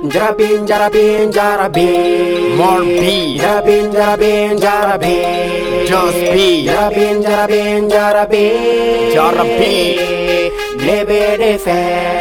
Jarabin, jarabin, jarabin. More beat. Jarabin, jarabin, jarabin. Just beat. Jarabin, jarabin, jarabin. Jarabin. Nebe de fe.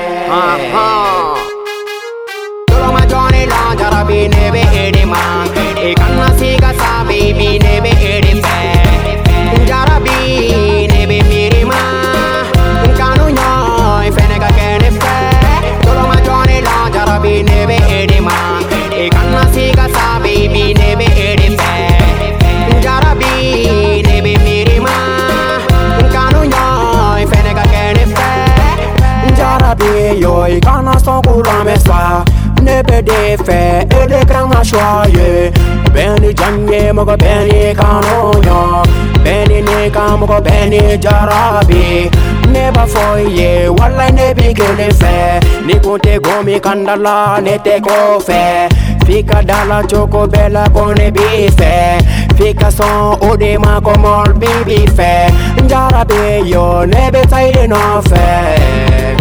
Tolo ma Johnny la jarabin nebe ede ma. E kanna siga sa baby nebe ede fe. Jarabin nebe miri ma. Kanu nyoy fenega kene fe. Tolo ma Johnny la jarabin nebe ede ma. E kanna siga sa baby nebe ede fe. Jarabin nebe miri ma. Kanu nyoy fenega kene fe. Jarabi yo ikana son kula meswa nebe de fe ele granga choye beni janye mogo beni kanonyo beni ne kamogo beni jarabi neba foye wala nebi kele fe ni konte gomi kandala nete ko fe fika dala choco bella kone bife fika son ode ma komol bibi fe jarabi yo nebe taide no fe.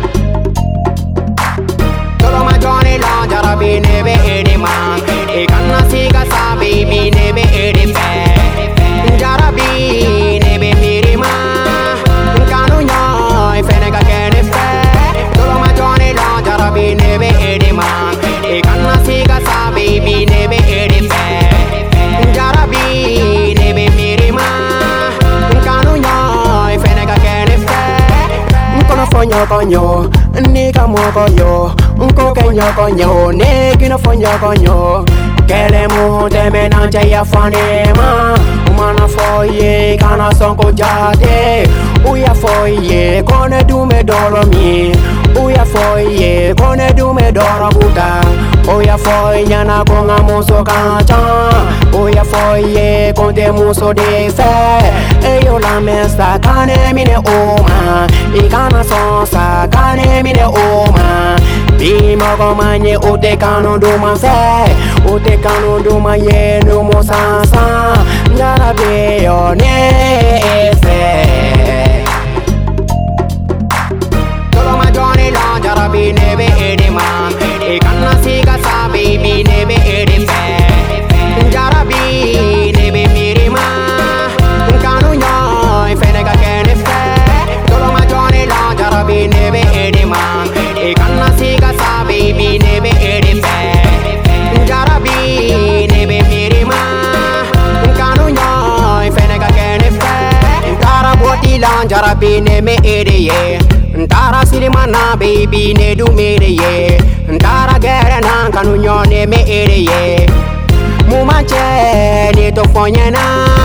Johnny la jarabi nebe ede ma. E kanna siga sa baby nebe ede fe. Jarabi nebe miri ma. Kanu nyoy fenega kene fe. Tolo ma Johnny la jarabi nebe ede ma. E kanna siga sa baby nebe ede fe. Jarabi nebe miri ma. Kanu nyoy fenega kene fe. Kono fonyo konyo nika moko yo Nko kenyo konyo Neki no fonyo konyo Kele mu teme nanche ya fanema Umana foye kana sonko jate Uya foye kone dume doro mi Uya foye kone dume doro buta Uya foye nyana konga muso kancha Uya foye konte muso de fe Eyo la mesa kane mine oma Ikana sonsa kane mine oma Bima komanye ote kano duma fe Ote kano duma ye numo sansa Jarabi yo ne fe. Tolo ma Johnny la jarabi nebe ede ma. E kanna siga sa baby nebe ede fe. Jarabi nebe miri ma. Kanu nyoy fenega kene fe. Tolo ma Johnny la jarabi nebe ede ma. E kanna siga sa baby nebe ede fe. Jarabi nebe miri ma. Kanu nyoy fenega kene fe. Tara boti la jarabi nebe ede ye. Ntara sirimana baby ne du mere ye. Ntara gere na kanu nyo ne me ere ye. Mumanche ne to fonyena.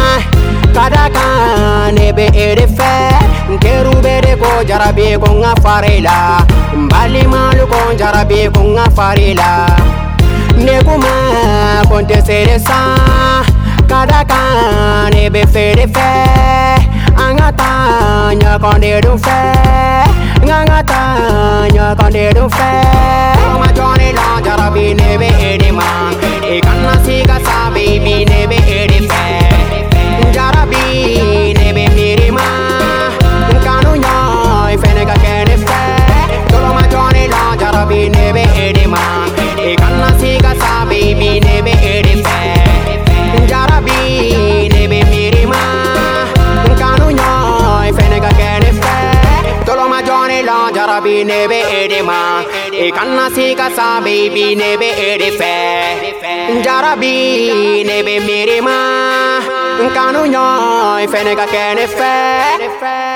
Kadaka ne be ere fe. Nkeru bere ko jarabi ko nga farela. Mbali malu ko jarabi ko nga farela. Ne kuma konte sere sa. Kadaka ne be fere fe. Angata nya konde du fe. Ngangata nya konde du fe. Ma Johnny la jarabi nebe ede ma. E kanna siga sa baby nebe ede fe. Jarabi nebe miri ma. Kanu nyoy fenega kene fe. Tolo ma Johnny la jarabi nebe ede ma. E kanna siga sa baby nebe ede fe. Jarabi nebe miri ma. Kanu nyoy fenega kene fe. Tolo ma Johnny la jarabi nebe ede ma. E kanna siga sa baby nebe ede fe. Jarabi nebe miri ma. Kanu nyoy fenega kene fe.